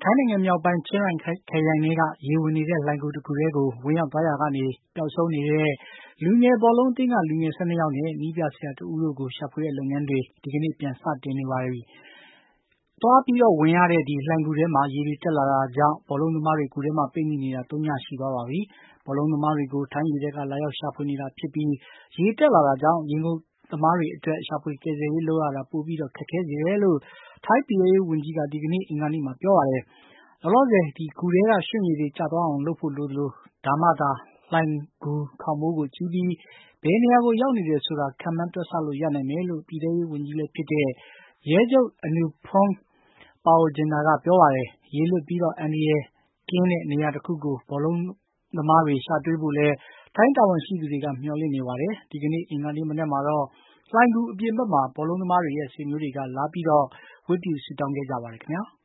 ထိုင်းနိုင်ငံမြောက်ပိုင်း ချင်းရိုင်ခရိုင်ထဲက ရေဝင်နေတဲ့လှိုဏ်ဂူတခုထဲကို ဝင်ရောက်သွားရာကနေ ပျောက်ဆုံးနေတဲ့ လူငယ်ဘောလုံးအသင်းက လူငယ် ၁၂ ယောက်နဲ့ နည်းပြဆရာတဦးတို့ကို ရှာဖွေတဲ့လုပ်ငန်းတွေ ဒီကနေ့ ပြန်စတင်နေပါပြီ။ သွားဝင်ရတဲ့ လှိုဏ်ဂူထဲမှာ ရေတွေတက်လာတာကြောင့် ဘောလုံးသမားတွေ ဂူထဲမှာ ပိတ်မိနေတာ ၃ ညရှိသွားပါပြီ။ ဘောလုံးသမားတွေကို ထိုင်းရေတပ်က လာရောက်ရှာဖွေနေတာဖြစ်ပြီး ရေတက်လာတာကြောင့် ရေငုပ်သမားတွေအတွက် ရှာဖွေကယ်ဆယ်ရေးလုပ်ရတာ ပိုပြီး ခက်ခဲစေတယ်လို့ ထိုင်းပြည်ထဲရေးဝန်ကြီးက ဒီကနေ့ အင်္ဂါနေ့မှာ ပြောပါတယ်။ လောလောဆယ် ဂူထဲက ရွှံ့ရေတွေ ကျသွားအောင်လုပ်ဖို့လိုသလို ဒါမှသာ လှိုဏ်ဂူခေါင်မိုးကိုကြည့်ပြီး ဘယ်နေရာကို ရောက်နေတယ်ဆိုတာ ခန့်မှန်းတွက်ဆလို့ ရနိုင်မယ်လို့ ပြည်ထဲရေးဝန်ကြီးလည်းဖြစ်တဲ့ ရဲချုပ် Anuprong Panojima က ပြောပါတယ်။ ရေလွတ်ပြီး အန္တရာယ်ကင်းတဲ့ နေရာတခုကို ဘောလုံးသမားတွေ ရှာတွေ့ဖို့လည်း ထိုင်းတာဝန်ရှိသူတွေက မျှော်လင့်နေပါတယ်။ ဒီကနေ့ အင်္ဂါနေ့မနက်မှာတော့ လှိုဏ်ဂူအပြင်ဘက်မှာ ဘောလုံးသမားတွေရဲ့ ဆွေမျိုးတွေက လာပြီး ဝတ်ပြုဆုတောင်းခဲ့ကြပါတယ်ခင်ဗျာ။